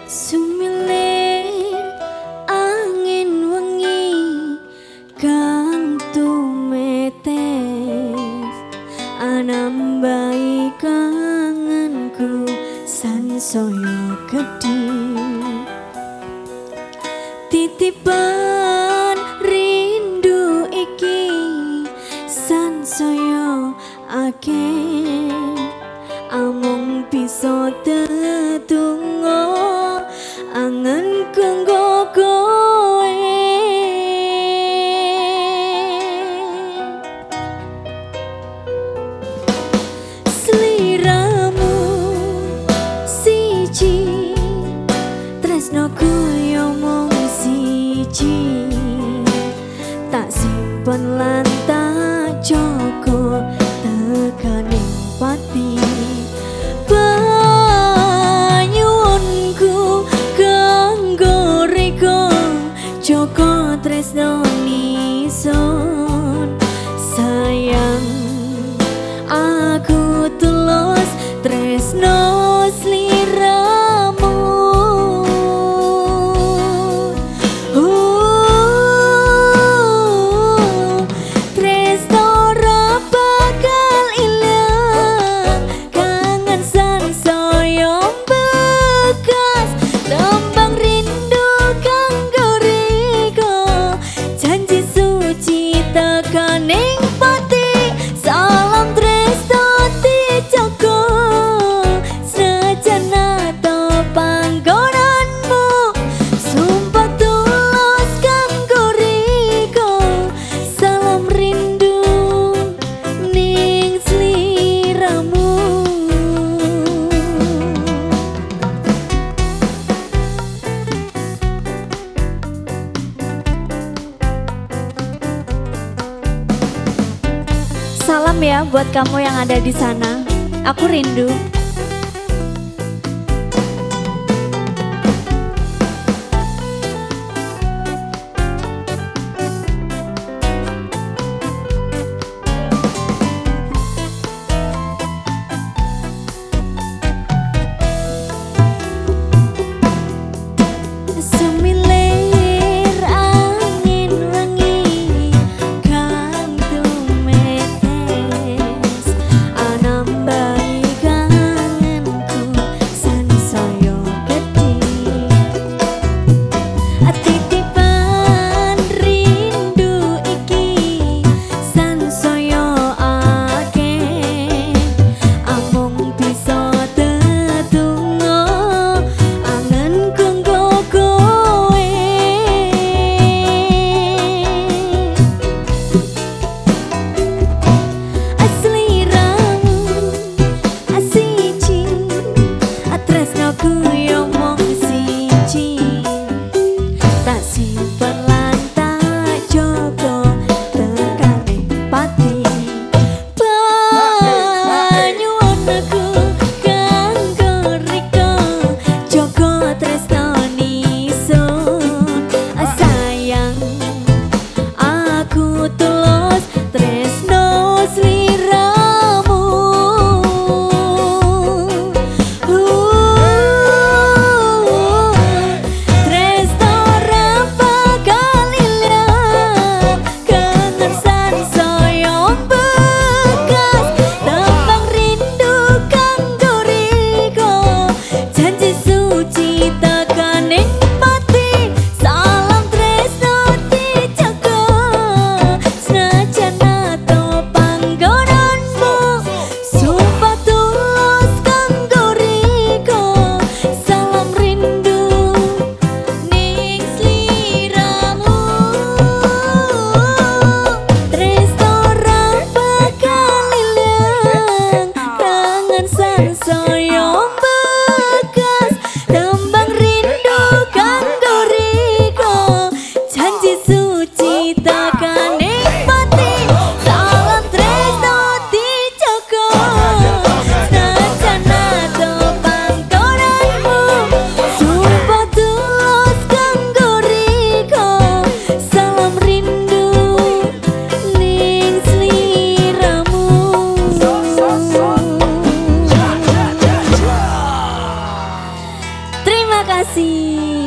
Sumilir angin wengi kang tumetes anambai kangenku sansaya gedhe titipan rindu iki sansaya akeh amung bisa tetunggo angen kanggo kowe sliramu siji tresnoku yo mung siji tak simpen lan tak jaga tekaning pati Joko tresno nison sayang aku tulus tresno sliramu tresno ora bakal ilang kangen sansaya bekas tembang rindu janji suci tekaning pati salam tresno dijaga senajan ato panggonanmu sumpah tulus kanggo riko salam rindu ning sliramu. Salam ya buat kamu yang ada di sana. Aku rindu. kasih.